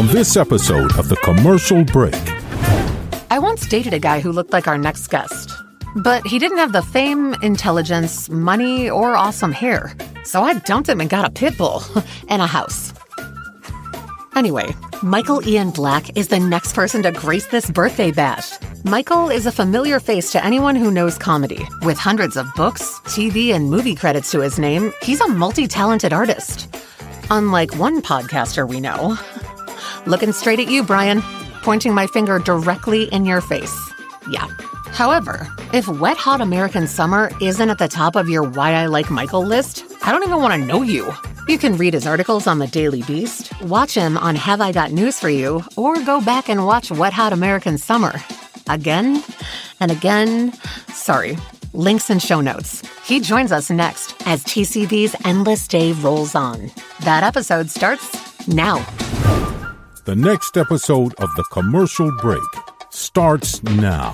on this episode of The Commercial Break. I once dated a guy who looked like our next guest, but he didn't have the fame, intelligence, money, or awesome hair. So I dumped him and got a pit bull and a house. Anyway, Michael Ian Black is the next person to grace this birthday bash. Michael is a familiar face to anyone who knows comedy. With hundreds of books, TV, and movie credits to his name, he's a multi-talented artist. Unlike one podcaster we know. Looking straight at you, Brian, pointing my finger directly in your face. Yeah. However, if Wet Hot American Summer isn't at the top of your Why I Like Michael list, I don't even want to know you. You can read his articles on The Daily Beast, watch him on Have I Got News For You, or go back and watch Wet Hot American Summer. Again and again. Sorry. Links and show notes. He joins us next as TCV's Endless Day rolls on. That episode starts now. The next episode of The Commercial Break starts now.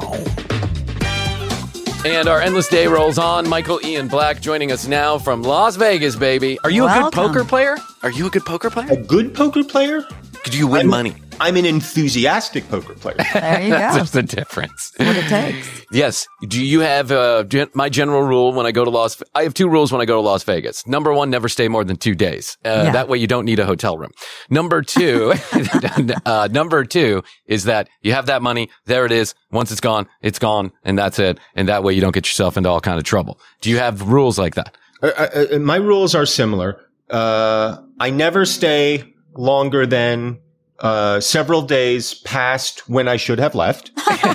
And our Endless Day rolls on. Michael Ian Black joining us now from Las Vegas, baby. Are you a good poker player? Are you a good poker player? A good poker player? Could you win money? I'm an enthusiastic poker player. There you go. That's the difference. What it takes. Yes. Do you have my general rule when I go to I have two rules when I go to Las Vegas. Number one, never stay more than 2 days. That way you don't need a hotel room. Number two, is that you have that money. There it is. Once it's gone, and that's it. And that way you don't get yourself into all kind of trouble. Do you have rules like that? My rules are similar. I never stay longer than several days past when I should have left.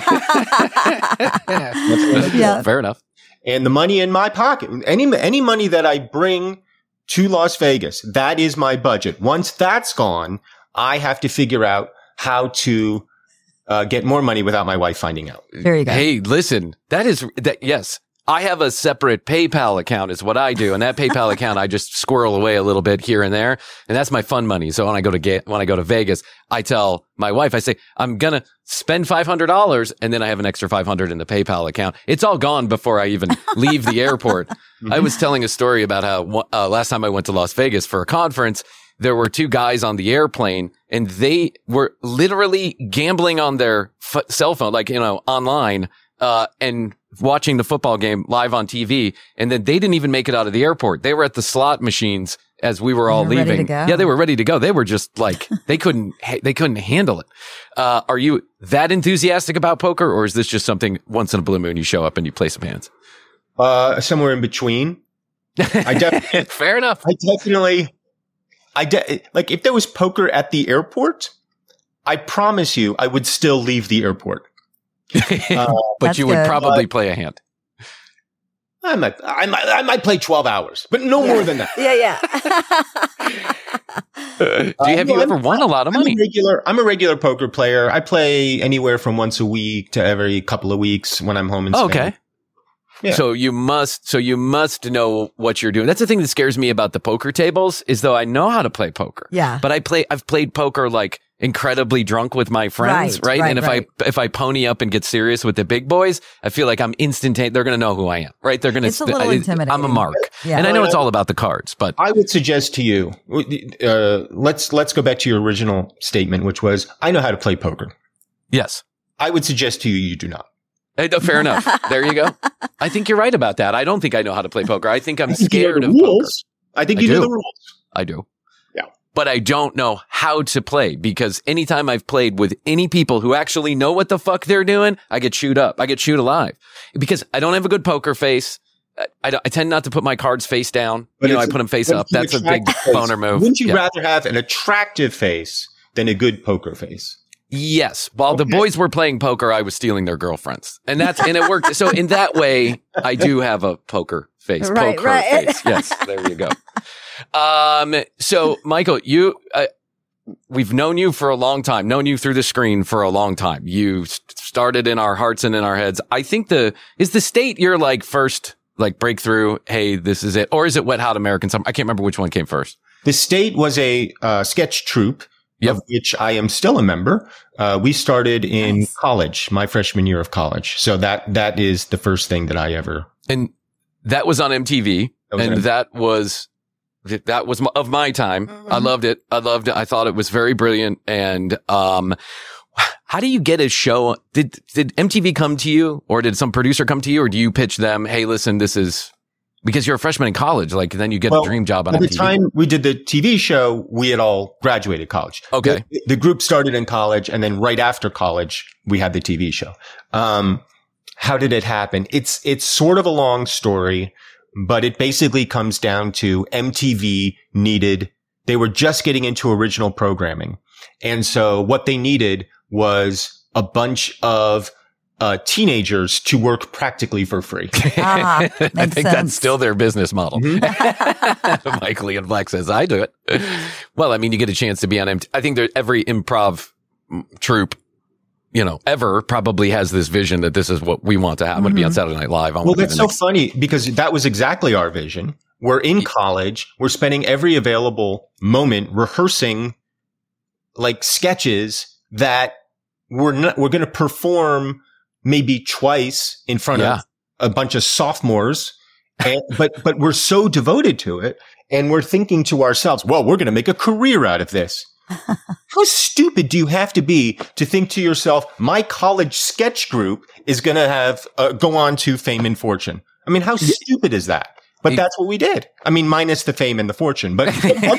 Yeah. Fair enough. And the money in my pocket, any money that I bring to Las Vegas, that is my budget. Once that's gone, I have to figure out how to get more money without my wife finding out. There you go. Hey, listen, yes. I have a separate PayPal account is what I do. And that PayPal account, I just squirrel away a little bit here and there. And that's my fun money. So when I go to Vegas, I tell my wife, I say, I'm going to spend $500 and then I have an extra $500 in the PayPal account. It's all gone before I even leave the airport. I was telling a story about how last time I went to Las Vegas for a conference, there were two guys on the airplane and they were literally gambling on their cell phone, online, and watching the football game live on TV. And then they didn't even make it out of the airport. They were at the slot machines as we were all leaving. Ready to go. Yeah, they were ready to go. They were just like, they couldn't handle it. Are you that enthusiastic about poker, or is this just something once in a blue moon you show up and you play some hands? Somewhere in between. Fair enough. Like if there was poker at the airport, I promise you I would still leave the airport. But you would probably play a hand. I might play 12 hours, but no more than that. Have you ever won a lot of money? I'm a regular poker player. I play anywhere from once a week to every couple of weeks when I'm home in Spain. Okay. Yeah. So you must know what you're doing. That's the thing that scares me about the poker tables is though I know how to play poker. Yeah. But I've played poker like incredibly drunk with my friends, right? And if I pony up and get serious with the big boys, I feel like I'm instantaneous. They're going to know who I am, right? They're going to. It's a little intimidating. I'm a mark, Yeah. and I know it's all about the cards. But I would suggest to you, let's go back to your original statement, which was I know how to play poker. Yes, I would suggest to you, you do not. Fair enough. There you go. I think you're right about that. I don't think I know how to play poker. I think I'm scared of rules. poker. I think you know the rules. I do. Yeah. But I don't know how to play because anytime I've played with any people who actually know what the fuck they're doing, I get chewed up. I get chewed alive because I don't have a good poker face. I tend not to put my cards face down. But I put them face up. That's a big boner move. Wouldn't you rather have an attractive face than a good poker face? Yes. While the boys were playing poker, I was stealing their girlfriends. And it worked. So in that way, I do have a poker face. Right. Face. Yes. There you go. So Michael, we've known you for a long time, known you through the screen for a long time. You started in our hearts and in our heads. I think is the state your first breakthrough? Hey, this is it. Or is it Wet Hot American Summer? I can't remember which one came first. The state was a sketch troupe. Yep. Of which I am still a member. We started in college, my freshman year of college. So that is the first thing that I ever. And that was on MTV. That was That was of my time. I loved it. I thought it was very brilliant. And, how do you get a show? Did MTV come to you, or did some producer come to you, or do you pitch them, hey, listen, this is because you're a freshman in college, like then you get a dream job on MTV. By the time we did the TV show, we had all graduated college. Okay. The group started in college, and then right after college, we had the TV show. How did it happen? It's sort of a long story, but it basically comes down to MTV they were just getting into original programming. And so what they needed was a bunch of teenagers to work practically for free. I think that's still their business model. Mm-hmm. Mike Lee and Black says, I do it. Well, I mean, you get a chance to be on MTV. I think every improv troupe, ever probably has this vision that this is what we want to have. I'm going to be on Saturday Night Live. Well, that's so funny because that was exactly our vision. We're in college. We're spending every available moment rehearsing like sketches that we're going to perform maybe twice in front of a bunch of sophomores. But we're so devoted to it. And we're thinking to ourselves, well, we're going to make a career out of this. How stupid do you have to be to think to yourself, my college sketch group is going to have go on to fame and fortune? I mean, how stupid is that? But that's what we did. I mean, minus the fame and the fortune, but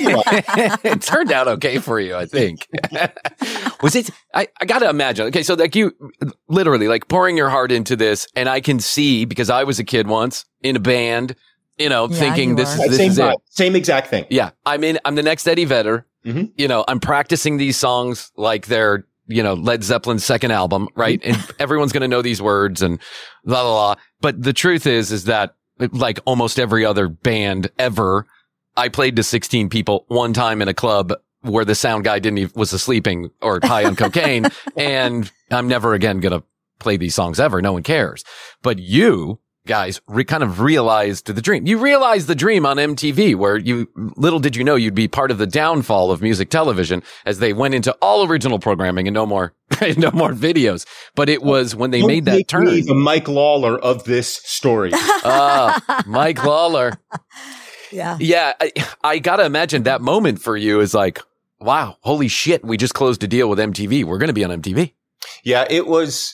it turned out okay for you, I think. Was it? I got to imagine. Okay. So like you literally like pouring your heart into this, and I can see because I was a kid once in a band, thinking this is it. Same exact thing. Yeah. I'm the next Eddie Vedder. Mm-hmm. I'm practicing these songs like they're, Led Zeppelin's second album, right? And everyone's going to know these words and blah, blah, blah. But the truth is that like almost every other band ever, I played to 16 people one time in a club where the sound guy was sleeping or high on cocaine. And I'm never again going to play these songs ever. No one cares. But you guys kind of realized the dream. You realized the dream on MTV where little did you know you'd be part of the downfall of music television as they went into all original programming and no more videos. But it was when they made that turn. Me the Mike Lawler of this story. Mike Lawler. Yeah. Yeah. I got to imagine that moment for you is like, wow, holy shit. We just closed a deal with MTV. We're going to be on MTV. Yeah, it was.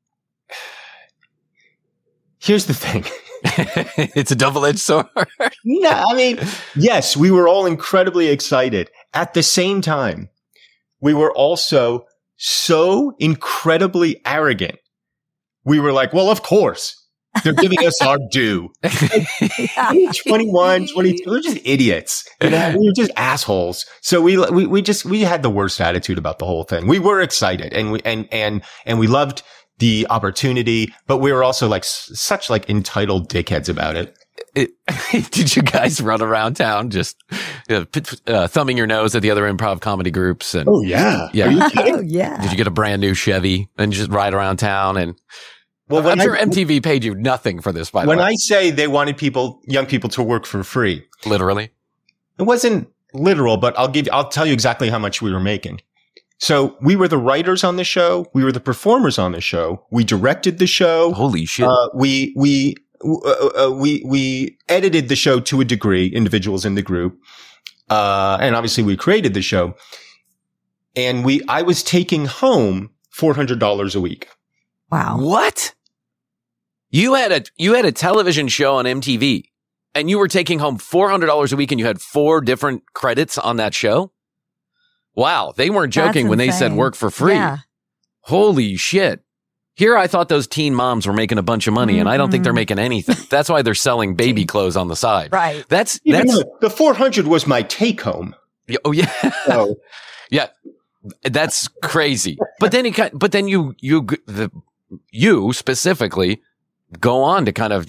Here's the thing. It's a double-edged sword. No, I mean, yes, we were all incredibly excited. At the same time, we were also so incredibly arrogant. We were like, well, of course, they're giving us our due. Like, 21, 22, we're just idiots. We were just assholes. So we had the worst attitude about the whole thing. We were excited and we loved the opportunity, but we were also like such like entitled dickheads about it. Did you guys run around town just thumbing your nose at the other improv comedy groups? And, oh yeah. Yeah. Are you kidding? Oh yeah. Did you get a brand new Chevy and just ride around town? And well, I'm sure MTV paid you nothing for this. By the way, when I say they wanted young people to work for free, literally, it wasn't literal, but I'll tell you exactly how much we were making. So we were the writers on the show. We were the performers on the show. We directed the show. Holy shit. We edited the show to a degree, individuals in the group. And obviously we created the show. And I was taking home $400 a week. Wow. What? You had a television show on MTV and you were taking home $400 a week and you had 4 different credits on that show? Wow, they weren't joking when they said work for free. Yeah. Holy shit. Here I thought those teen moms were making a bunch of money, and I don't think they're making anything. That's why they're selling baby clothes on the side. Right. That's the 400 was my take home. Oh yeah. So. Yeah. That's crazy. But then you specifically go on to kind of,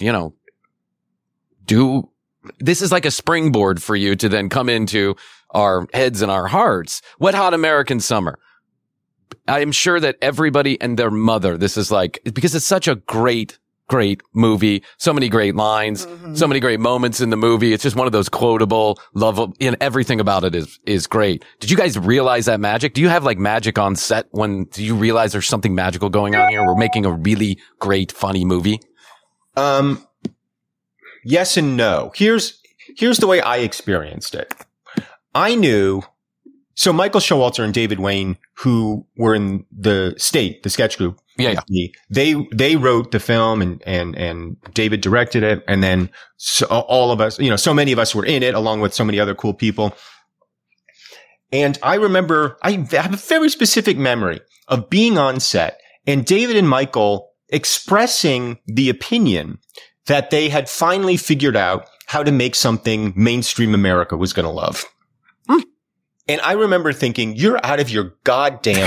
do this is like a springboard for you to then come into our heads and our hearts. Wet Hot American Summer. I'm sure that everybody and their mother, this is like, because it's such a great movie. So many great lines, so many great moments in the movie. It's just one of those quotable, lovable, and everything about it is great. Did you guys realize that magic? Do you have like magic on set do you realize there's something magical going on here? We're making a really great, funny movie. Yes and no. Here's the way I experienced it. I knew, so Michael Showalter and David Wayne, who were in the sketch group. Yeah. They wrote the film and David directed it. And then all of us, so many of us were in it along with so many other cool people. And I remember, I have a very specific memory of being on set and David and Michael expressing the opinion that they had finally figured out how to make something mainstream America was going to love. And I remember thinking, you're out of your goddamn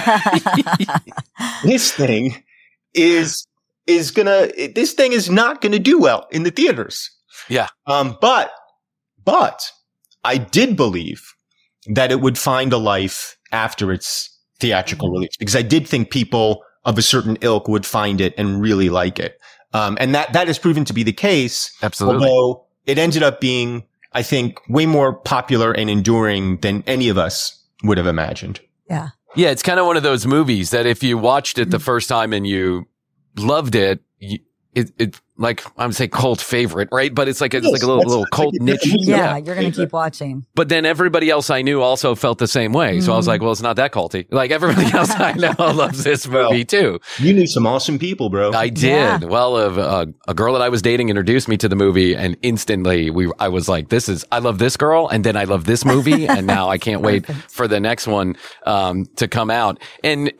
this thing is not going to do well in the theaters. Yeah. But I did believe that it would find a life after its theatrical release, because I did think people of a certain ilk would find it and really like it. And that has proven to be the case. Absolutely. Although it ended up being, I think, way more popular and enduring than any of us would have imagined. Yeah. Yeah, it's kind of one of those movies that if you watched it the first time and you loved it, it like I would say cult favorite, right? But it's like a little cult niche. Yeah, you're going to keep watching. But then everybody else I knew also felt the same way. So I was like, well, it's not that culty. Like everybody else I know loves this movie too. You knew some awesome people, bro. I did. Yeah. Well, a girl that I was dating introduced me to the movie, and instantly I was like, I love this girl, and then I love this movie, and now I can't wait for the next one to come out. And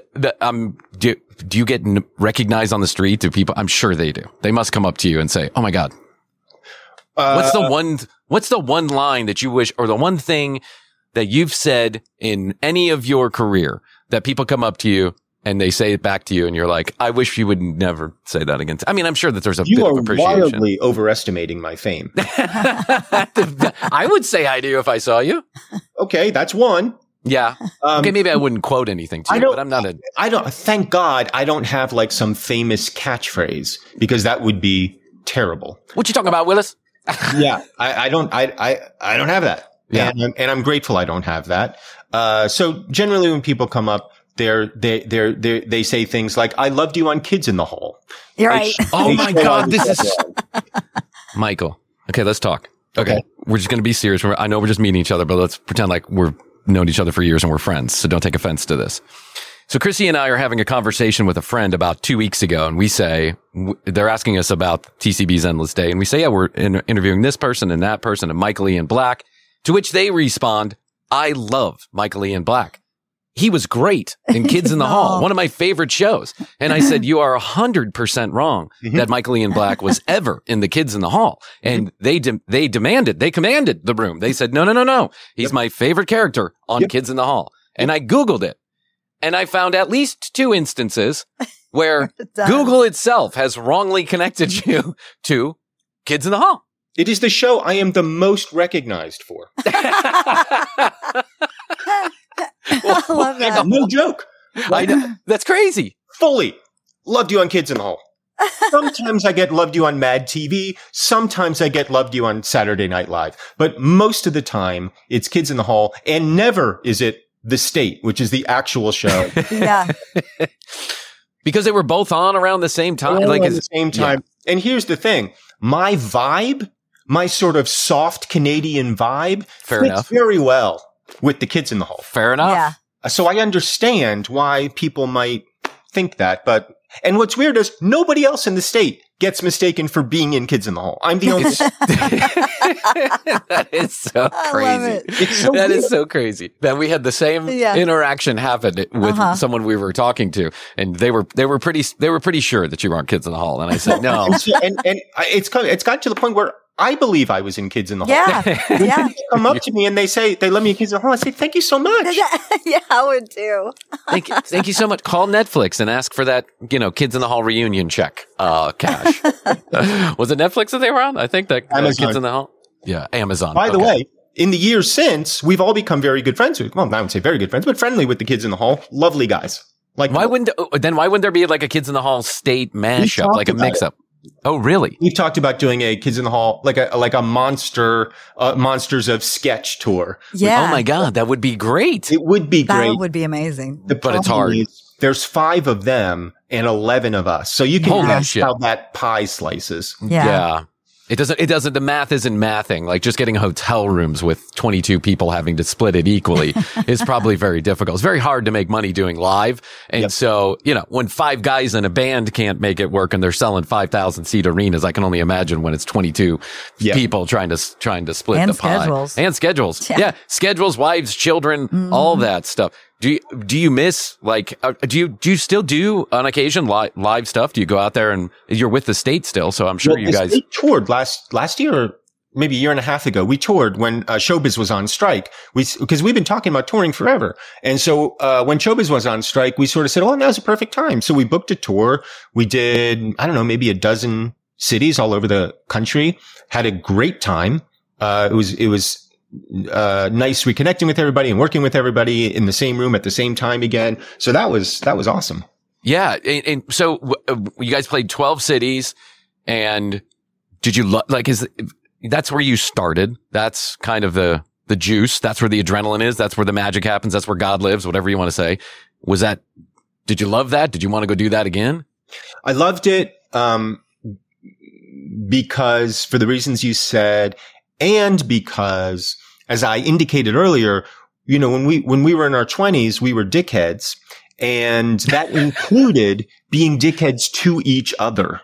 do you get recognized on the street? Do people? I'm sure they do. They must come up to you and say, "Oh my God, what's the one line that you wish, or the one thing that you've said in any of your career that people come up to you and they say it back to you, and you're like, I wish you would never say that again." I mean, I'm sure that there's a bit of appreciation. You are wildly overestimating my fame. I would say I do if I saw you. Okay, that's one. Yeah. Okay, maybe I wouldn't quote anything to you, but I'm not thank God I don't have like some famous catchphrase, because that would be terrible. What you talking about, Willis? Yeah, I don't have that. Yeah. And I'm grateful I don't have that. So generally when people come up, they say things like, "I loved you on Kids in the Hall." You're right. Oh my God, this is Michael. Okay, let's talk. Okay. We're just going to be serious. I know we're just meeting each other, but let's pretend like we've known each other for years and we're friends. So don't take offense to this. So Chrissy and I are having a conversation with a friend about 2 weeks ago, and we say, they're asking us about TCB's Endless Day. And we say, yeah, we're interviewing this person and that person and Michael Ian Black, to which they respond, "I love Michael Ian Black. He was great in Kids in the Hall, one of my favorite shows." And I said, you are 100% wrong that Michael Ian Black was ever in the Kids in the Hall. And they commanded the room. They said, no. He's my favorite character on Kids in the Hall. And I Googled it, and I found at least 2 instances where Google itself has wrongly connected you to Kids in the Hall. It is the show I am the most recognized for. I love that. No joke. I know. That's crazy. Fully loved you on Kids in the Hall. Sometimes I get loved you on Mad TV. Sometimes I get loved you on Saturday Night Live. But most of the time, it's Kids in the Hall, and never is it The State, which is the actual show. Yeah. Because they were both on around the same time. At the same time. Yeah. And here's the thing. My vibe, my sort of soft Canadian vibe, fits very well with the Kids in the Hall. Fair enough. Yeah. So I understand why people might think that, and what's weird is nobody else in the state gets mistaken for being in Kids in the Hall. I'm the only. That is so crazy. That is so crazy that we had the same interaction happen with someone we were talking to, and they were pretty sure that you weren't Kids in the Hall, and I said no. and it's gotten to the point where I believe I was in Kids in the Hall. Yeah. Yeah. They come up to me and they say, they let me in Kids in the Hall. I say, thank you so much. Yeah, I would too. Thank you so much. Call Netflix and ask for that, Kids in the Hall reunion check, cash. Was it Netflix that they were on? I think that Kids in the Hall. Yeah. Amazon. By the way, in the years since, we've all become very good friends with, well, I would say very good friends, but friendly with the Kids in the Hall. Lovely guys. Like, why wouldn't there be like a Kids in the Hall state mashup, like a mix up? Oh, really? We've talked about doing a Kids in the Hall, like a Monsters of Sketch tour. Yeah. Oh my God, that would be great. It would be great. That would be amazing. But it's hard. There's 5 of them and 11 of us. So you can imagine how that pie slices. Yeah. It doesn't, the math isn't mathing. Like just getting hotel rooms with 22 people having to split it equally is probably very difficult. It's very hard to make money doing live. And so, when 5 guys in a band can't make it work and they're selling 5,000 seat arenas, I can only imagine when it's 22 people trying to split and the pie. schedules. And schedules. Yeah. Schedules, wives, children, all that stuff. Do you miss, like, do you still do on occasion live stuff? Do you go out there and you're with the state still? So I'm sure you guys toured last year, or maybe a year and a half ago. We toured when Showbiz was on strike. Because we've been talking about touring forever. And so, when Showbiz was on strike, we sort of said, oh, now's a perfect time. So we booked a tour. We did, I don't know, maybe a dozen cities all over the country, had a great time. It was nice reconnecting with everybody and working with everybody in the same room at the same time again. So that was awesome. Yeah. And so you guys played 12 cities, and did you that's where you started. That's kind of the juice. That's where the adrenaline is. That's where the magic happens. That's where God lives, whatever you want to say. Did you love that? Did you want to go do that again? I loved it. Because for the reasons you said, and because, as I indicated earlier, when we were in our 20s, we were dickheads, and that included being dickheads to each other.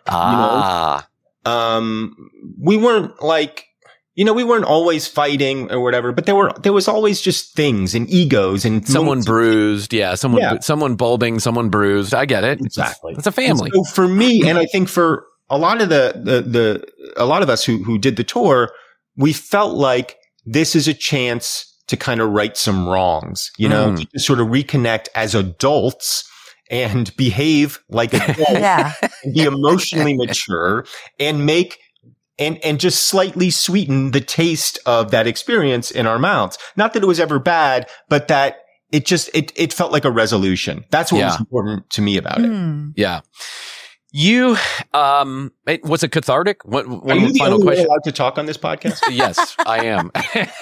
We weren't like, we weren't always fighting or whatever, but there was always just things and egos and someone bruised. Yeah. Someone bulbing, someone bruised. I get it. Exactly. It's a family. And so for me, and I think for a lot of a lot of us who did the tour, we felt like this is a chance to kind of right some wrongs, to sort of reconnect as adults and behave like adults, and be emotionally mature, and make and just slightly sweeten the taste of that experience in our mouths. Not that it was ever bad, but that it felt like a resolution. That's what was important to me about it. Yeah. You, was it cathartic? One Are you the final only question. one allowed to talk on this podcast? Yes, I am.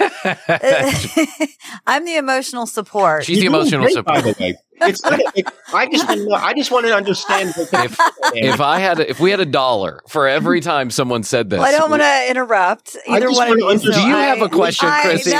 I'm the emotional support. She's the emotional Great, support. by the way. It's not I just want to understand. If we had $1 for every time someone said this. Well, I don't want to interrupt either one of you. Do you have a question, Chrissy?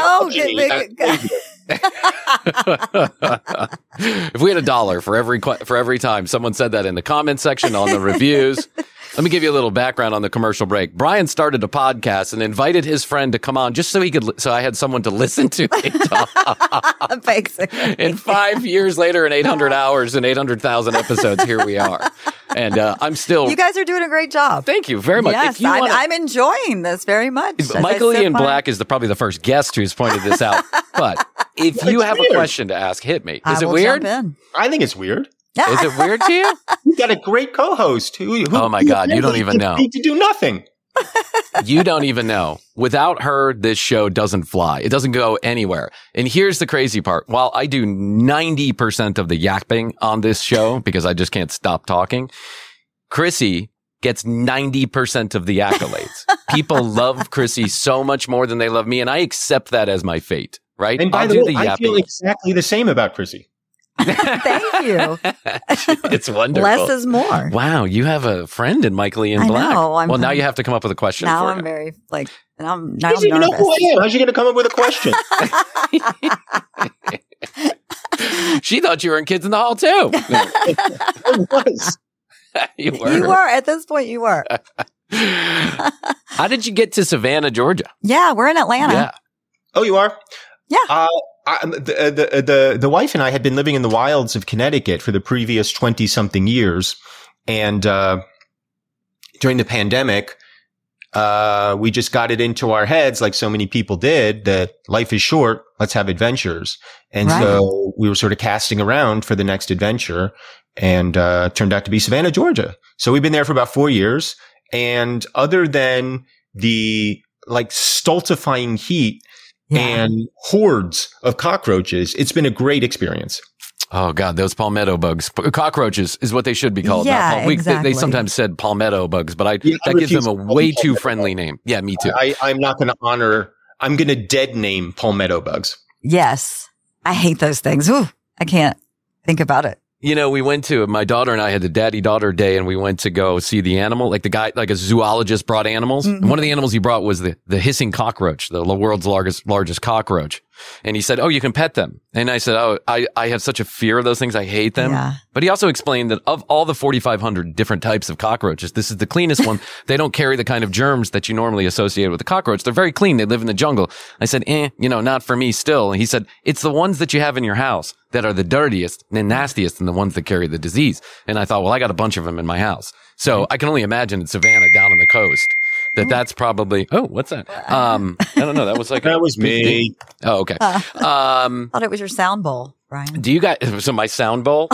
If we had $1 for every time someone said that in the comment section, on the reviews. Let me give you a little background on the commercial break. Brian started a podcast and invited his friend to come on just so so I had someone to listen to me talk. Basically. And 5 years later and 800 hours and 800,000 episodes, here we are. And I'm still... You guys are doing a great job. Thank you very much. Yes, I'm enjoying this very much. Michael Ian Black is probably the first guest who's pointed this out. But if you have a question to ask, hit me. Is it weird? I think it's weird. Is it weird to you? You got a great co-host who oh my God, you don't even know. Need to do nothing. You don't even know. Without her, this show doesn't fly. It doesn't go anywhere. And here's the crazy part. While I do 90% of the yapping on this show because I just can't stop talking, Chrissy gets 90% of the accolades. People love Chrissy so much more than they love me, and I accept that as my fate, right? And by the way, I feel exactly the same about Chrissy. Thank you. It's wonderful. Less is more. Wow, you have a friend in Michael Ian Black. Well, now you have to come up with a question. Now for I'm him. very now I'm He doesn't even know nervous. who I am. How's she going to come up with a question? She thought you were in Kids in the Hall too. I was. You were. You were at this point. You were. How did you get to Savannah, Georgia? Yeah, we're in Atlanta. Yeah. Oh, you are? Yeah. The wife and I had been living in the wilds of Connecticut for the previous 20-something years. And during the pandemic, we just got it into our heads, like so many people did, that life is short. Let's have adventures. And so we were sort of casting around for the next adventure, and turned out to be Savannah, Georgia. So we've been there for about 4 years. And other than the stultifying heat and hordes of cockroaches, it's been a great experience. Oh God, those palmetto bugs, cockroaches is what they should be called. Yeah, exactly. They sometimes said palmetto bugs, but that gives them a way too friendly name. Yeah, me too. I'm not going to I'm going to dead name palmetto bugs. Yes. I hate those things. Ooh, I can't think about it. we went to, my daughter and I had the daddy-daughter day, and we went to go see the animal. Like the guy, like a zoologist brought animals. Mm-hmm. And one of the animals he brought was the hissing cockroach, the world's largest cockroach. And he said, "Oh, you can pet them." And I said, "Oh, I have such a fear of those things. I hate them." Yeah. But he also explained that of all the 4,500 different types of cockroaches, this is the cleanest one. They don't carry the kind of germs that you normally associate with a cockroach. They're very clean. They live in the jungle. I said, not for me still. And he said, "It's the ones that you have in your house that are the dirtiest and nastiest and the ones that carry the disease." And I thought, well, I got a bunch of them in my house. So I can only imagine in Savannah down on the coast that's probably, what's that? I don't know. That was like, That was me. Oh, okay. Thought it was your sound bowl, Brian. Do you guys, so my sound bowl?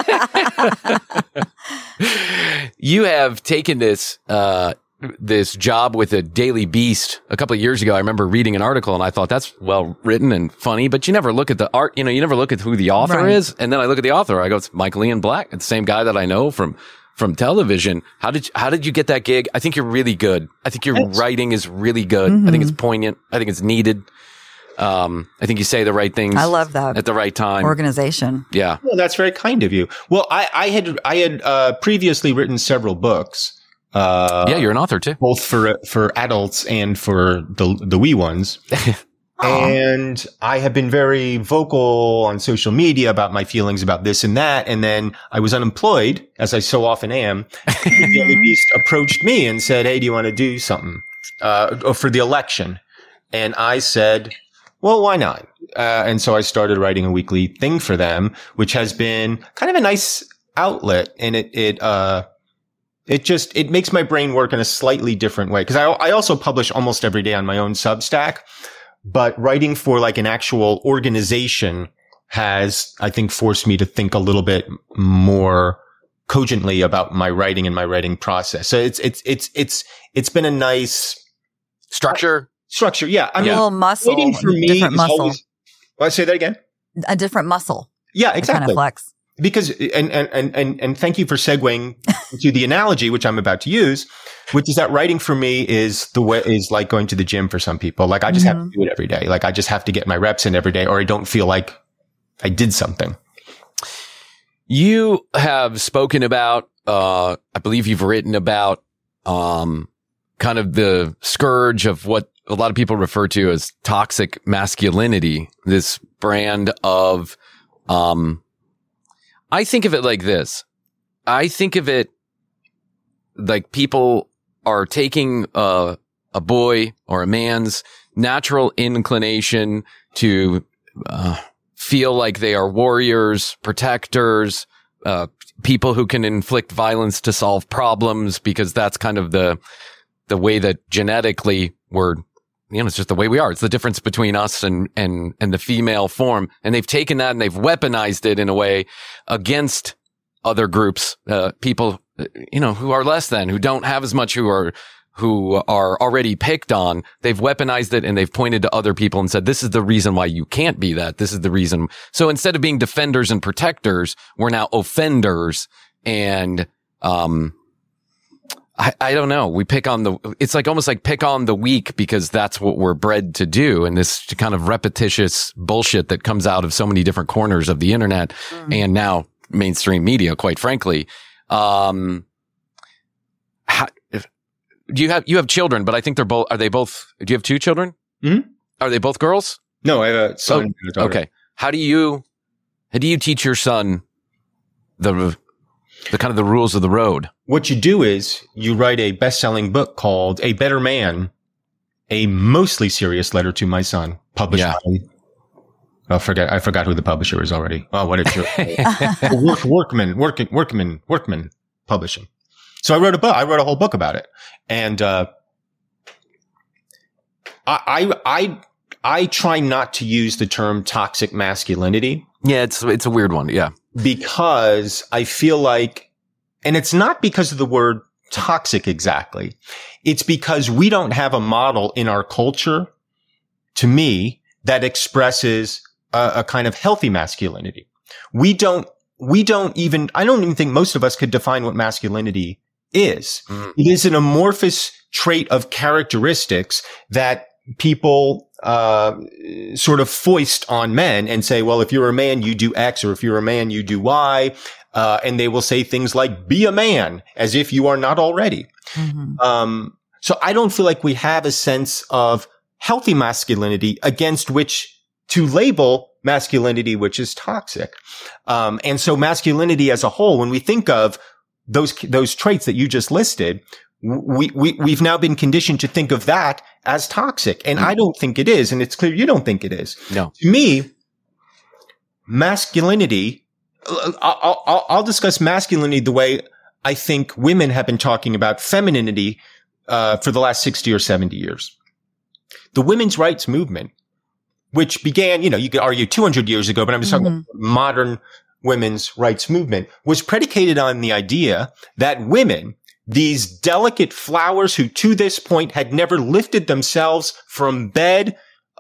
You have taken this job with a Daily Beast a couple of years ago. I remember reading an article and I thought that's well written and funny, but you never look at the art, you never look at who the author Right. is. And then I look at the author. I go, it's Michael Ian Black. It's the same guy that I know from television. How did you get that gig? I think you're really good. I think your writing is really good. I think it's poignant. I think it's needed. I think you say the right things. I love that. At the right time. Organization. Yeah. Well, that's very kind of you. Well, I had previously written several books. Yeah, you're an author too. Both for adults and for the wee ones. And I have been very vocal on social media about my feelings about this and that. And then I was unemployed, as I so often am. The Daily Beast approached me and said, "Hey, do you want to do something for the election?" And I said, well, why not? And so I started writing a weekly thing for them, which has been kind of a nice outlet. And it makes my brain work in a slightly different way. Cause I also publish almost every day on my own Substack, but writing for like an actual organization has, I think, forced me to think a little bit more cogently about my writing and my writing process. So it's been a nice Structure. Yeah. I mean, A little muscle. writing for me Different is muscle. always, well, say that again. A different muscle. Yeah, Kind exactly. of flex. Because, and thank you for segueing to the analogy, which I'm about to use, which is that writing for me is like going to the gym for some people. Like I just have to do it every day. Like I just have to get my reps in every day, or I don't feel like I did something. You have spoken about, I believe you've written about, kind of the scourge of what a lot of people refer to as toxic masculinity, this brand of, I think of it like this. I think of it like people are taking a boy or a man's natural inclination to feel like they are warriors, protectors, people who can inflict violence to solve problems, because that's kind of the way that genetically we're, it's just the way we are. It's the difference between us and the female form. And they've taken that and they've weaponized it in a way against other groups, people, who are less than, who don't have as much, who are already picked on. They've weaponized it and they've pointed to other people and said, this is the reason why you can't be that. This is the reason. So instead of being defenders and protectors, we're now offenders. And, I don't know. We pick on it's like almost like pick on the weak because that's what we're bred to do. And this kind of repetitious bullshit that comes out of so many different corners of the internet and now mainstream media, quite frankly. You have children, but I think do you have two children? Mm-hmm. Are they both girls? No, I have a son and a daughter. Okay. How do you teach your son the kind of the rules of the road? What you do is you write a best-selling book called A Better Man, a mostly serious letter to my son, published by, I forgot who the publisher is already. Oh, what a joke. Workman Publishing. So I wrote a whole book about it. And, I try not to use the term toxic masculinity. Yeah, it's a weird one. Yeah. Because I feel like, and it's not because of the word toxic exactly. It's because we don't have a model in our culture, to me, that expresses a kind of healthy masculinity. I don't even think most of us could define what masculinity is. It is an amorphous trait of characteristics that people sort of foist on men and say, well, if you're a man, you do X, or if you're a man, you do Y. And they will say things like, be a man, as if you are not already. Mm-hmm. So I don't feel like we have a sense of healthy masculinity against which to label masculinity, which is toxic. And so masculinity as a whole, when we think of those traits that you just listed, we've now been conditioned to think of that as toxic. And I don't think it is. And it's clear you don't think it is. No. To me, masculinity, I'll discuss masculinity the way I think women have been talking about femininity for the last 60 or 70 years. The women's rights movement, which began, you could argue 200 years ago, but I'm just talking about modern women's rights movement, was predicated on the idea that women, these delicate flowers who to this point had never lifted themselves from bed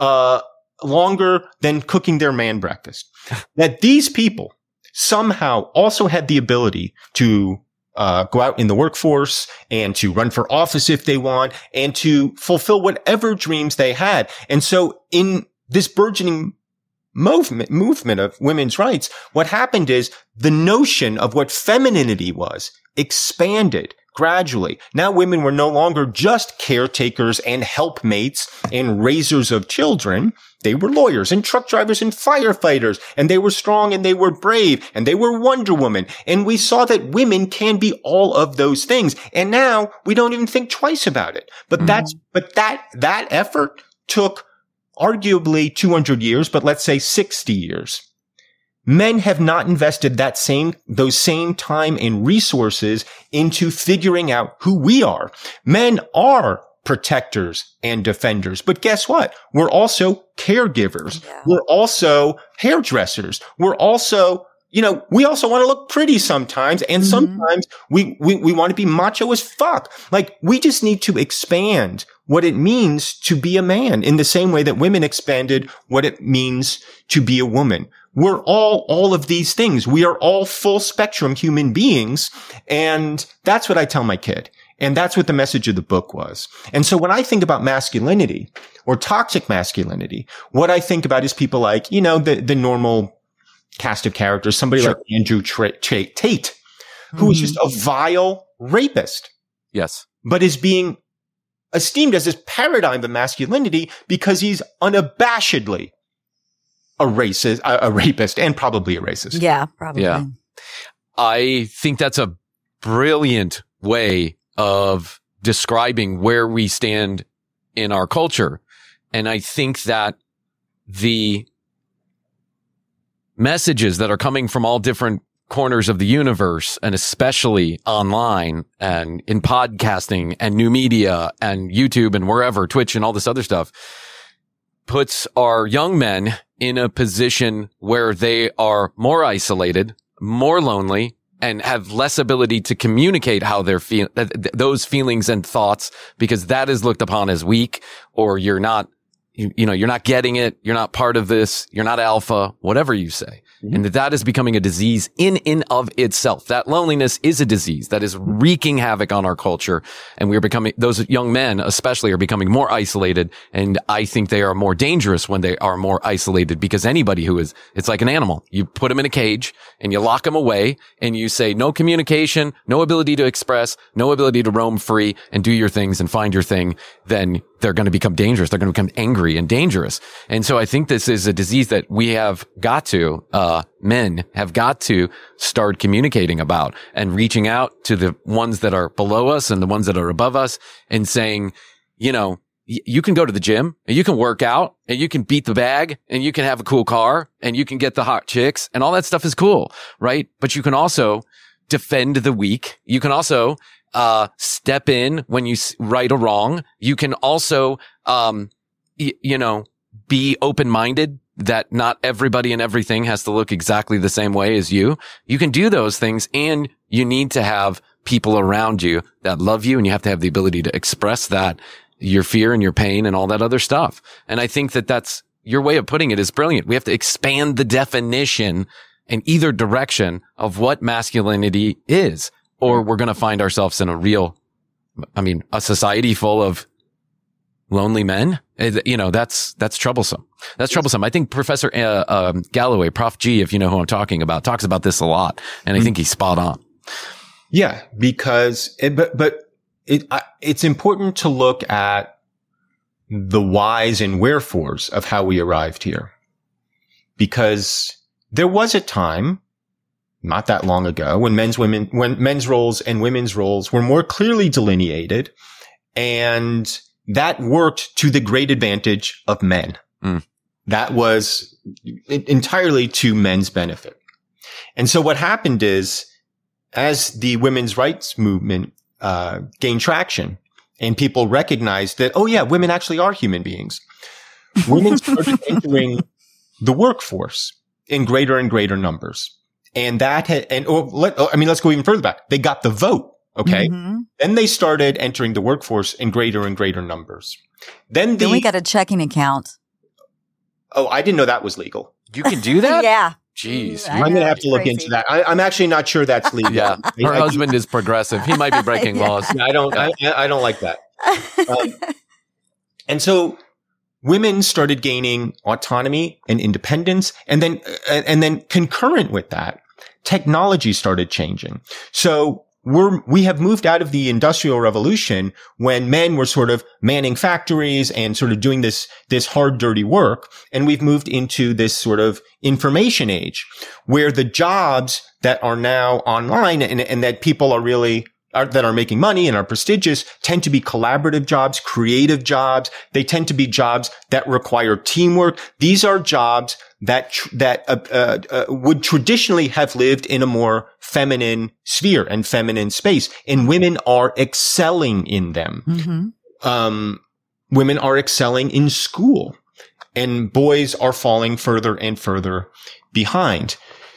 longer than cooking their man breakfast, that these people somehow also had the ability to go out in the workforce and to run for office if they want and to fulfill whatever dreams they had. And so in this burgeoning movement of women's rights, what happened is the notion of what femininity was expanded gradually. Now women were no longer just caretakers and helpmates and raisers of children. They were lawyers and truck drivers and firefighters, and they were strong and they were brave and they were Wonder Woman. And we saw that women can be all of those things. And now we don't even think twice about it. But that effort took arguably 200 years, but let's say 60 years. Men have not invested those same time and resources into figuring out who we are. Men are protectors and defenders, but guess what? We're also caregivers. Yeah. We're also hairdressers. We're also, we also want to look pretty sometimes. And sometimes we want to be macho as fuck. Like, we just need to expand what it means to be a man in the same way that women expanded what it means to be a woman. We're all of these things. We are all full spectrum human beings. And that's what I tell my kid. And that's what the message of the book was. And so when I think about masculinity or toxic masculinity, what I think about is people like, the normal cast of characters, somebody like Andrew Tate, who is just a vile rapist. Yes. But is being esteemed as this paradigm of masculinity because he's unabashedly a rapist, and probably a racist. Yeah, probably. Yeah. I think that's a brilliant way of describing where we stand in our culture. And I think that the messages that are coming from all different corners of the universe, and especially online and in podcasting and new media and YouTube and wherever, Twitch and all this other stuff, puts our young men in a position where they are more isolated, more lonely, and have less ability to communicate how they're feeling, those feelings and thoughts, because that is looked upon as weak, or you're not, you're not getting it. You're not part of this. You're not alpha, whatever you say. And that is becoming a disease in of itself. That loneliness is a disease that is wreaking havoc on our culture. And those young men especially are becoming more isolated. And I think they are more dangerous when they are more isolated, because anybody it's like an animal. You put them in a cage and you lock them away and you say no communication, no ability to express, no ability to roam free and do your things and find your thing. Then they're going to become dangerous. They're going to become angry and dangerous. And so I think this is a disease that we have got to, men have got to start communicating about and reaching out to the ones that are below us and the ones that are above us and saying, you can go to the gym and you can work out and you can beat the bag and you can have a cool car and you can get the hot chicks and all that stuff is cool, right? But you can also defend the weak. You can also step in when you right or wrong. You can also, be open-minded, that not everybody and everything has to look exactly the same way as you. You can do those things, and you need to have people around you that love you, and you have to have the ability to express that, your fear and your pain and all that other stuff. And I think that that's your way of putting it is brilliant. We have to expand the definition in either direction of what masculinity is, or we're going to find ourselves in a society full of lonely men That's troublesome. That's troublesome. I think Professor Galloway, Prof G, if you know who I'm talking about, talks about this a lot. And I think he's spot on. Yeah, because it's important to look at the whys and wherefores of how we arrived here. Because there was a time, not that long ago, when men's roles and women's roles were more clearly delineated, and that worked to the great advantage of men. That was entirely to men's benefit. And so what happened is, as the women's rights movement gained traction and people recognized that, oh yeah, women actually are human beings, women started entering the workforce in greater and greater numbers. And let's go even further back. They got the vote. Okay. Mm-hmm. Then they started entering the workforce in greater and greater numbers. Then we got a checking account. Oh, I didn't know that was legal. You can do that? Yeah. Jeez. I'm going to have to look into that. I'm actually not sure that's legal. Yeah. Her husband is progressive. He might be breaking laws. I don't like that. And so women started gaining autonomy and independence. And then concurrent with that, technology started changing. So we have moved out of the Industrial Revolution when men were sort of manning factories and sort of doing this hard, dirty work. And we've moved into this sort of information age where the jobs that are now online and that people are really that are making money and are prestigious tend to be collaborative jobs, creative jobs. They tend to be jobs that require teamwork. These are jobs that would traditionally have lived in a more feminine sphere and feminine space, and women are excelling in them. Mm-hmm. Women are excelling in school, and boys are falling further and further behind.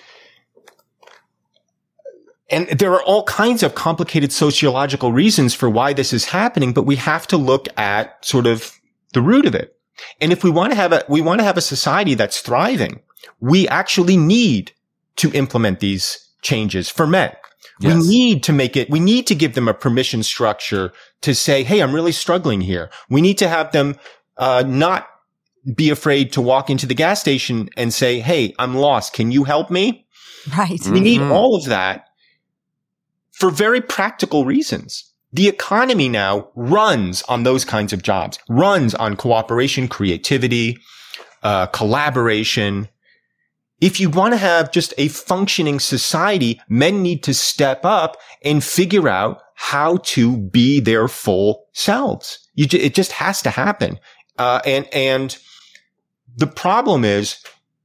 And there are all kinds of complicated sociological reasons for why this is happening, but we have to look at sort of the root of it. And if we want to have a society that's thriving, we actually need to implement these changes for men. Yes. We need to give them a permission structure to say, hey, I'm really struggling here. We need to have them, not be afraid to walk into the gas station and say, hey, I'm lost. Can you help me? Right. We need all of that for very practical reasons. The economy now runs on those kinds of jobs, runs on cooperation, creativity, collaboration. If you want to have just a functioning society, men need to step up and figure out how to be their full selves. It just has to happen. And the problem is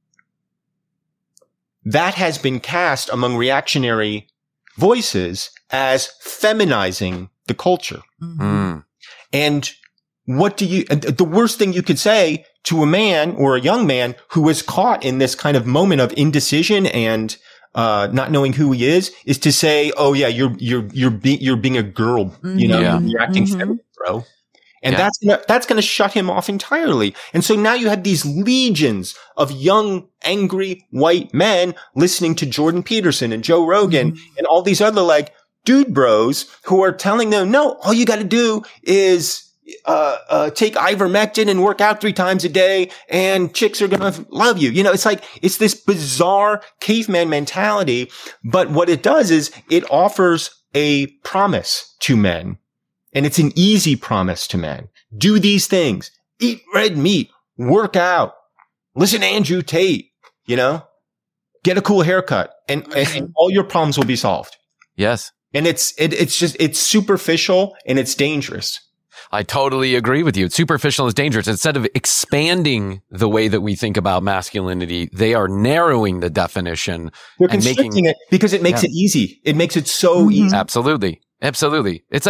that has been cast among reactionary voices as feminizing the culture. Mm-hmm. And the worst thing you could say to a man or a young man who is caught in this kind of moment of indecision and not knowing who he is to say, "Oh yeah, you're being a girl, you're acting feminine, bro." And that's going to shut him off entirely. And so now you have these legions of young, angry white men listening to Jordan Peterson and Joe Rogan and all these other dude bros who are telling them, no, all you got to do is take ivermectin and work out 3 times a day and chicks are going to love you. It's this bizarre caveman mentality. But what it does is it offers a promise to men. And it's an easy promise to men. Do these things. Eat red meat. Work out. Listen to Andrew Tate. Get a cool haircut. And all your problems will be solved. Yes. And it's superficial and it's dangerous. I totally agree with you. It's superficial and it's dangerous. Instead of expanding the way that we think about masculinity, they are narrowing the definition. They're constricting it because it makes it easy. It makes it so easy. Absolutely. Absolutely. It's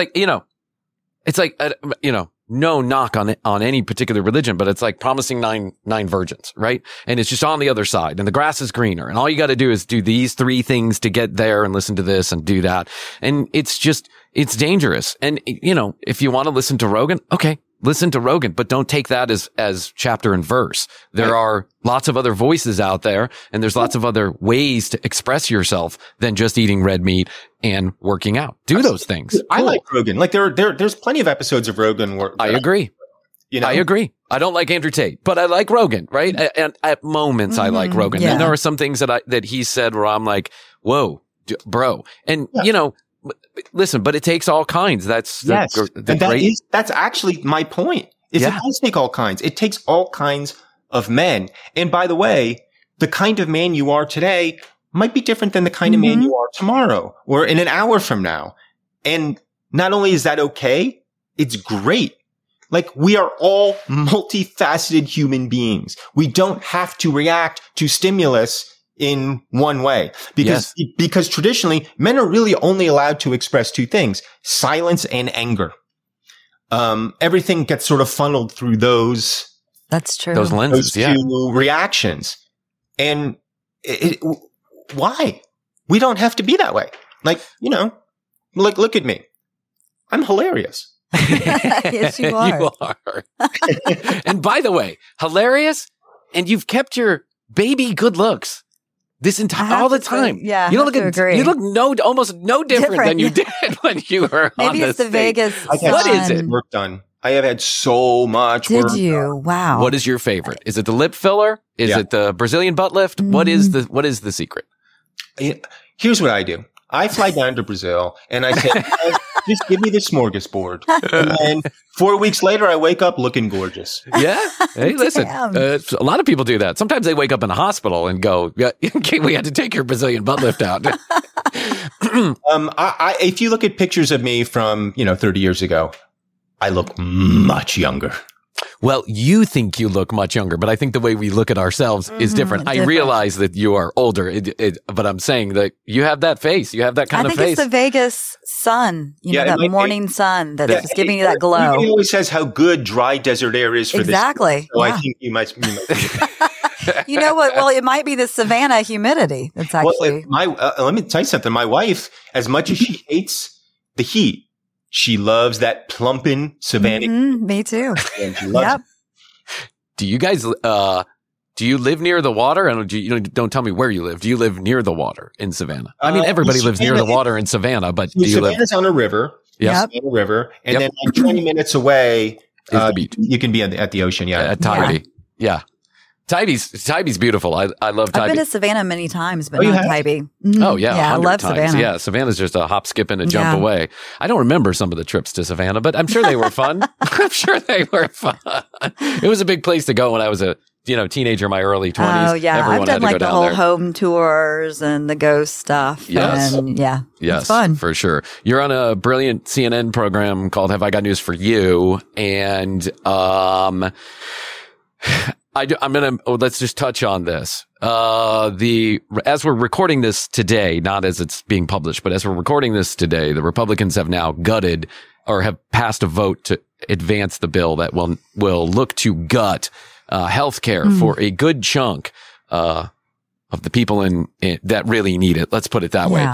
no knock on any particular religion, but it's like promising nine virgins, right? And it's just on the other side and the grass is greener. And all you got to do is do these 3 things to get there and listen to this and do that. And it's dangerous. And, if you want to listen to Rogan, okay, listen to Rogan, but don't take that as chapter and verse. There are lots of other voices out there and there's lots of other ways to express yourself than just eating red meat and working out. Do those things. I like Rogan. There's plenty of episodes of Rogan where I agree. You know? I agree. I don't like Andrew Tate, but I like Rogan, right? And at moments, I like Rogan. Yeah. And there are some things that he said where I'm like, whoa, bro. And, you know, listen, but it takes all kinds. That's that's actually my point. It does take all kinds. It takes all kinds of men. And by the way, the kind of man you are today might be different than the kind of man you are tomorrow or in an hour from now. And not only is that okay, it's great. Like, we are all multifaceted human beings. We don't have to react to stimulus in one way because traditionally men are really only allowed to express two things: silence and anger. Everything gets sort of funneled through those. That's true. Those lenses, those two reactions. And why? We don't have to be that way. Like, you know, like, look at me. I'm hilarious. Yes, you are. You are. And by the way, hilarious. And you've kept your baby good looks this all the time. Yeah, you don't look almost no different than you did when you were on Maybe it's the stage. Vegas. What is it? Work done. I have had so much work. Did you? Wow. What is your favorite? Is it the lip filler? Is it the Brazilian butt lift? What is the secret? Here's what I do. I fly down to Brazil and I say, just give me the smorgasbord. And then 4 weeks later, I wake up looking gorgeous. Yeah. Hey, listen, a lot of people do that. Sometimes they wake up in a hospital and go, we had to take your Brazilian butt lift out. If you look at pictures of me from, 30 years ago, I look much younger. Well, you think you look much younger, but I think the way we look at ourselves is different. I realize that you are older, but I'm saying that you have that face. You have that kind of face. I think it's the Vegas sun, that morning sun that's giving you that glow. Everybody always says how good dry desert air is for this. Exactly. So I think you might You know what? Well, it might be the Savannah humidity. That's actually. Let me tell you something. My wife, as much as she hates the heat, she loves that plumping Savannah. Me too. And she loves it. Do you guys, do you live near the water? And don't tell me where you live. Do you live near the water in Savannah? I mean, everybody lives near the water in Savannah, but do you live? Savannah's on a river. Yeah. On a river. And then like 20 minutes away is the beach. You can be at the ocean. Yeah. At Tybee. Yeah. Tybee's beautiful. I love Tybee. I've been to Savannah many times, but not Tybee. Oh, yeah. Yeah, I love times. Savannah. Yeah, Savannah's just a hop, skip, and a jump away. I don't remember some of the trips to Savannah, but I'm sure they were fun. It was a big place to go when I was a teenager in my early 20s. Oh, yeah. Everyone I've done had to go the down whole there. home tours and the ghost stuff. Yes. And yes, it's fun. For sure. You're on a brilliant CNN program called Have I Got News for You? And let's just touch on this. As we're recording this today, not as it's being published, but as we're recording this today, the Republicans have now gutted or have passed a vote to advance the bill that will look to gut healthcare for a good chunk of the people in that really need it. Let's put it that way.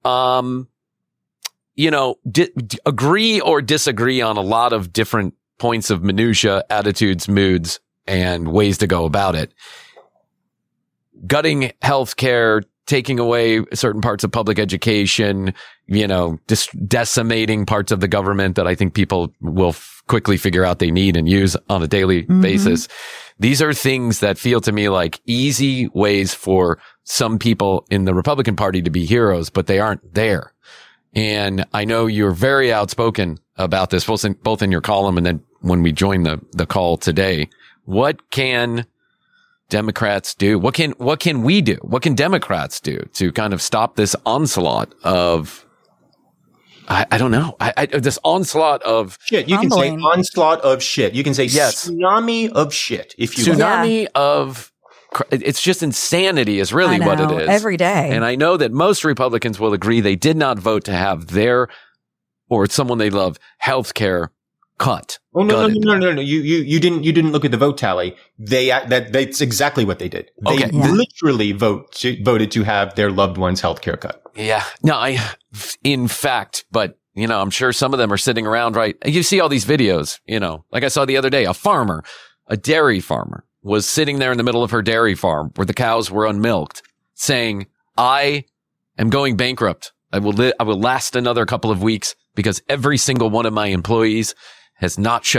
Agree or disagree on a lot of different points of minutia, attitudes, moods, and ways to go about it. Gutting healthcare, taking away certain parts of public education, decimating parts of the government that I think people will quickly figure out they need and use on a daily basis. These are things that feel to me like easy ways for some people in the Republican Party to be heroes, but they aren't there. And I know you're very outspoken about this, both in your column and then when we joined the call today. What can Democrats do? What can we do? What can Democrats do to kind of stop this onslaught of, I don't know, this onslaught of shit? You can say onslaught of shit. You can say tsunami of shit. If you tsunami of, it's just insanity is really what it is every day. And I know that most Republicans will agree they did not vote to have their or someone they love healthcare cut. Oh no! You didn't look at the vote tally. That's exactly what they did. They literally voted to have their loved ones' health care cut. Yeah. No, in fact, but I'm sure some of them are sitting around, right? You see all these videos, like I saw the other day, a dairy farmer was sitting there in the middle of her dairy farm where the cows were unmilked saying, I am going bankrupt. I will last another couple of weeks because every single one of my employees has not showed up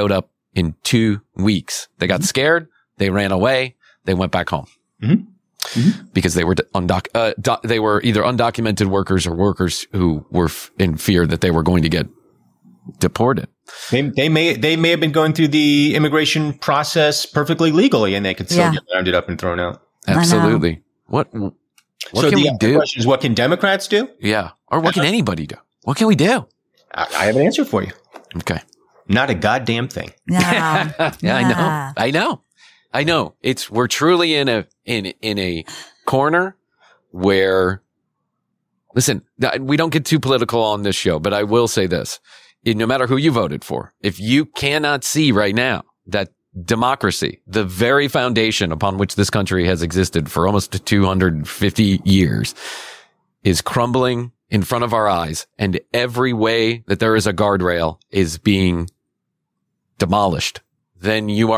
in 2 weeks. They got scared. They ran away. They went back home because they were they were either undocumented workers or workers who were in fear that they were going to get deported. They may have been going through the immigration process perfectly legally, and they could still get rounded up and thrown out. Absolutely. What can we do? The question is, what can Democrats do? Yeah. Or what can anybody do? What can we do? I have an answer for you. Okay. Not a goddamn thing. Yeah. Yeah, I know. We're truly in a corner where, listen, we don't get too political on this show, but I will say this. No matter who you voted for, if you cannot see right now that democracy, the very foundation upon which this country has existed for almost 250 years, is crumbling in front of our eyes, and every way that there is a guardrail is being demolished, then your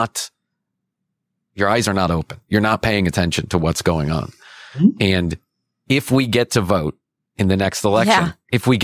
eyes are not open. You're not paying attention to what's going on. Mm-hmm. And if we get to vote in the next election,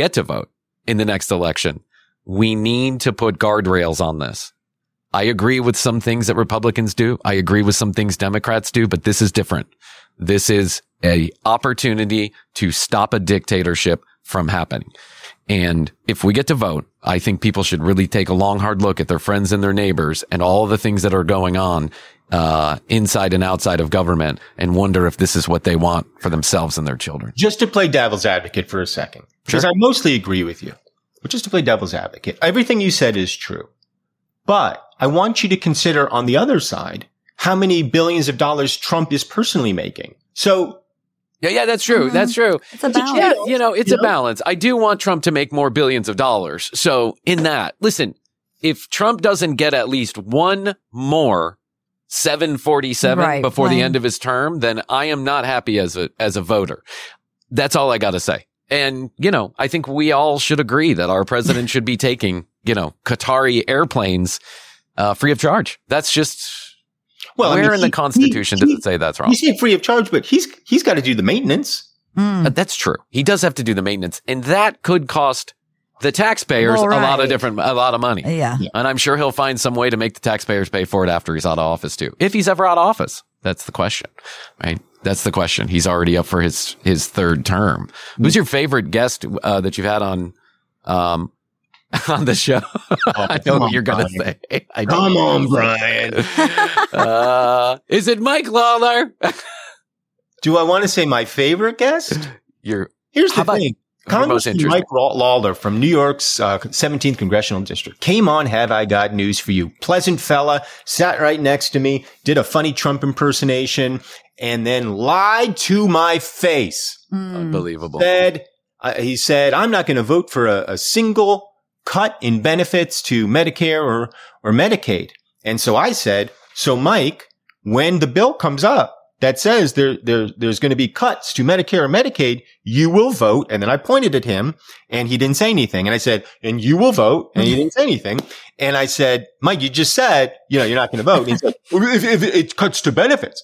we need to put guardrails on this. I agree with some things that Republicans do. I agree with some things Democrats do, but this is different. This is a opportunity to stop a dictatorship from happening. And if we get to vote, I think people should really take a long, hard look at their friends and their neighbors and all the things that are going on inside and outside of government and wonder if this is what they want for themselves and their children. Just to play devil's advocate for a second, because I mostly agree with you, but just to play devil's advocate, everything you said is true. But I want you to consider on the other side how many billions of dollars Trump is personally making. So yeah, that's true. Mm-hmm. That's true. It's a balance. Yeah, it's a balance. I do want Trump to make more billions of dollars. So in that, listen, if Trump doesn't get at least one more 747 before the end of his term, then I am not happy as a voter. That's all I got to say. And, I think we all should agree that our president should be taking, Qatari airplanes free of charge. That's just... Well, where in the Constitution does it say that's wrong? You say free of charge, but he's got to do the maintenance. That's true. He does have to do the maintenance, and that could cost the taxpayers a lot of money. Yeah. And I'm sure he'll find some way to make the taxpayers pay for it after he's out of office too. If he's ever out of office, that's the question, right? That's the question. He's already up for his third term. Who's your favorite guest that you've had on the show? I know what you're going to say. Come on, Brian. Is it Mike Lawler? Do I want to say my favorite guest? Here's the thing. Congressman Mike Lawler from New York's 17th Congressional District came on Have I Got News for You. Pleasant fella, sat right next to me, did a funny Trump impersonation, and then lied to my face. Unbelievable. He said, I'm not going to vote for a single cut in benefits to Medicare or Medicaid. And so I said, so Mike, when the bill comes up that says there's going to be cuts to Medicare or Medicaid, you will vote. And then I pointed at him and he didn't say anything. And I said, and you will vote. And he didn't say anything. And I said, Mike, you just said, you're not going to vote. And he said, if it cuts to benefits.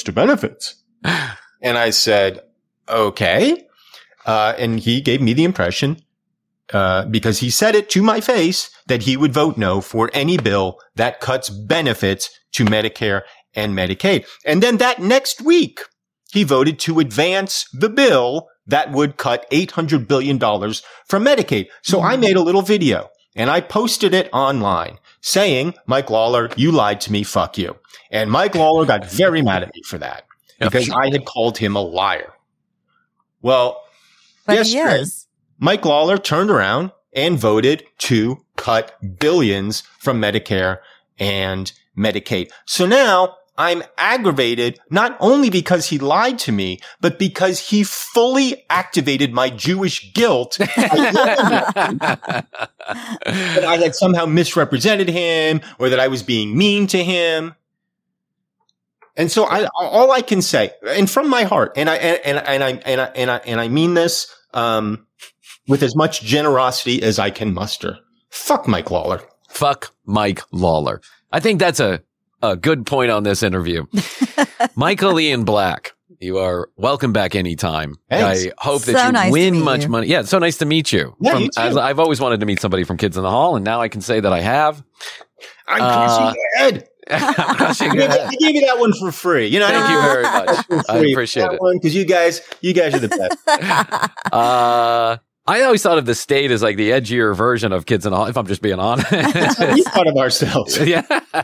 And I said, okay. And he gave me the impression, because he said it to my face, that he would vote no for any bill that cuts benefits to Medicare and Medicaid. And then that next week, he voted to advance the bill that would cut $800 billion from Medicaid. So I made a little video and I posted it online saying, Mike Lawler, you lied to me, fuck you. And Mike Lawler got very mad at me for that because I had called him a liar. Well, yesterday, Mike Lawler turned around and voted to cut billions from Medicare and Medicaid. So now I'm aggravated not only because he lied to me, but because he fully activated my Jewish guilt that I had somehow misrepresented him or that I was being mean to him. And so all I can say, and from my heart, and I mean this with as much generosity as I can muster. Fuck Mike Lawler. Fuck Mike Lawler. I think that's a good point on this interview. Michael Ian Black You are welcome back anytime. Thanks. I hope So that you nice to win meet much you. money. Yeah, it's so nice to meet you. Yeah, you too. I've always wanted to meet somebody from Kids in the Hall, and now I can say that I have. I'm crushing your head. Crushing I your head. gave you that one for free. You know, Thank you very much. I appreciate it. because you guys are the best. I always thought of the state as like the edgier version of Kids in the Hall, if I'm just being honest. We thought of ourselves. Yeah.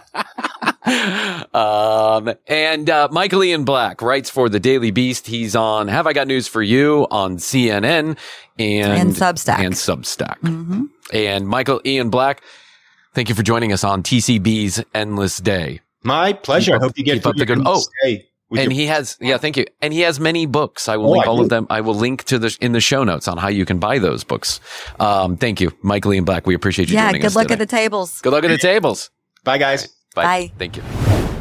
And Michael Ian Black writes for the Daily Beast. He's on Have I Got News for You on CNN And Substack. Mm-hmm. And Michael Ian Black, thank you for joining us on TCB's Endless Day. My pleasure. I hope you get keep up the good. stay. And he has, thank you. And he has many books. I will link all of them. I will link to in the show notes on how you can buy those books. Thank you, Michael Ian Black. We appreciate you joining us. Yeah, good luck today. at the tables. Good luck at the tables. Bye, guys. Bye. Thank you.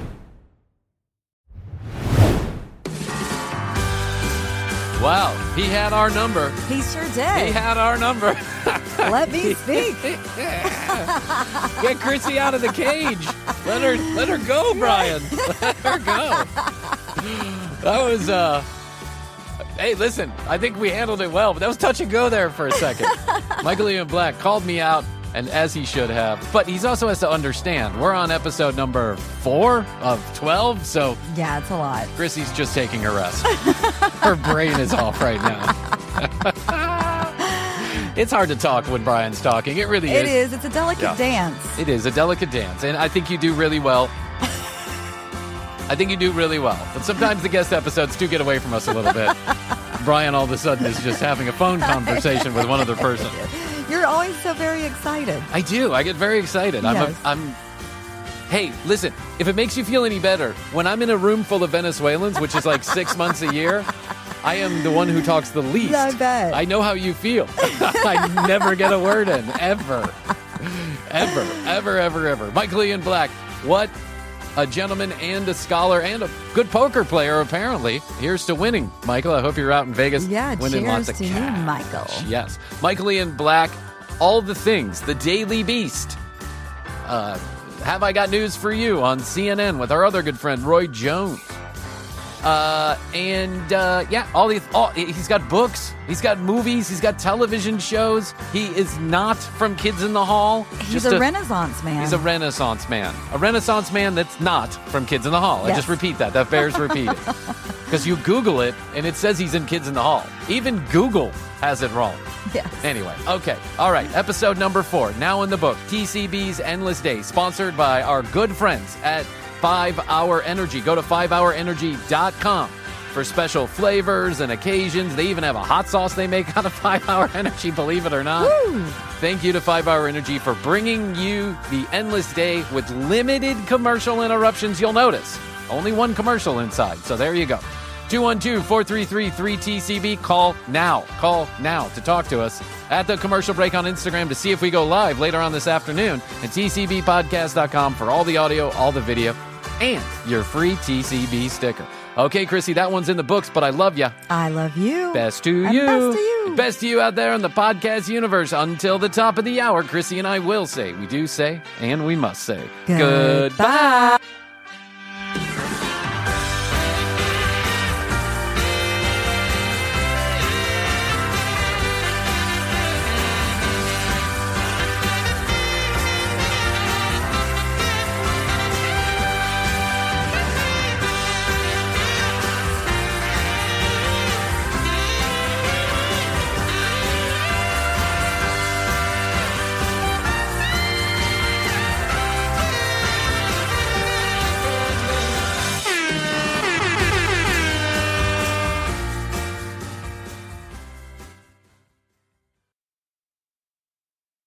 Wow, he had our number. He sure He did. had our number. Let me speak. Get Chrissy out of the cage. Let her go, Brian. Let her go. That was hey, listen, I think we handled it well, but that was touch and go there for a second. Michael Ian Black called me out, and as he should have. But he also has to understand, we're on episode number 4 of 12, so Yeah, it's a lot. Chrissy's just taking a rest. Her brain is off right now. It's hard to talk when Brian's talking. It really It is. is. It's a delicate dance. It is a delicate dance, and I think you do really well. But sometimes the guest episodes do get away from us a little bit. Brian all of a sudden is just having a phone conversation with one other person. You're always so very excited. I do. I get very excited. Yes. Hey, listen, if it makes you feel any better, when I'm in a room full of Venezuelans, which is like 6 months a year, I am the one who talks the least. I bet. I know how you feel. I never get a word in, ever. Ever. Michael Ian Black, what a gentleman and a scholar and a good poker player, apparently. Here's to winning. Michael, I hope you're out in Vegas. Yeah, winning cheers lots of to you, cash. Michael. Yes. Michael Ian Black, all the things, the Daily Beast. Have I Got News for You on CNN with our other good friend, Roy Jones. He's got books, he's got movies, he's got television shows. He is not from Kids in the Hall. He's a Renaissance man. He's a Renaissance man. A Renaissance man that's not from Kids in the Hall. I Yes. just repeat that. That bears repeating. Because you Google it, and it says he's in Kids in the Hall. Even Google has it wrong. Yes. Anyway, okay. All right. Episode number 4, now in the book. TCB's Endless Day, sponsored by our good friends at 5 Hour Energy. Go to 5hourenergy.com for special flavors and occasions. They even have a hot sauce they make out of 5 Hour Energy, believe it or not. Woo. Thank you to 5 Hour Energy for bringing you the Endless Day with limited commercial interruptions. You'll notice only one commercial inside. So there you go. 212-433-3TCB. Call now to talk to us at the commercial break on Instagram to see if we go live later on this afternoon, and tcbpodcast.com for all the audio, all the video, and your free TCB sticker. Okay, Chrissy, that one's in the books, but I love you. I love you. Best to And you. best to you. Best to you out there in the podcast universe. Until the top of the hour, Chrissy and I will say, we do say, and we must say, Goodbye.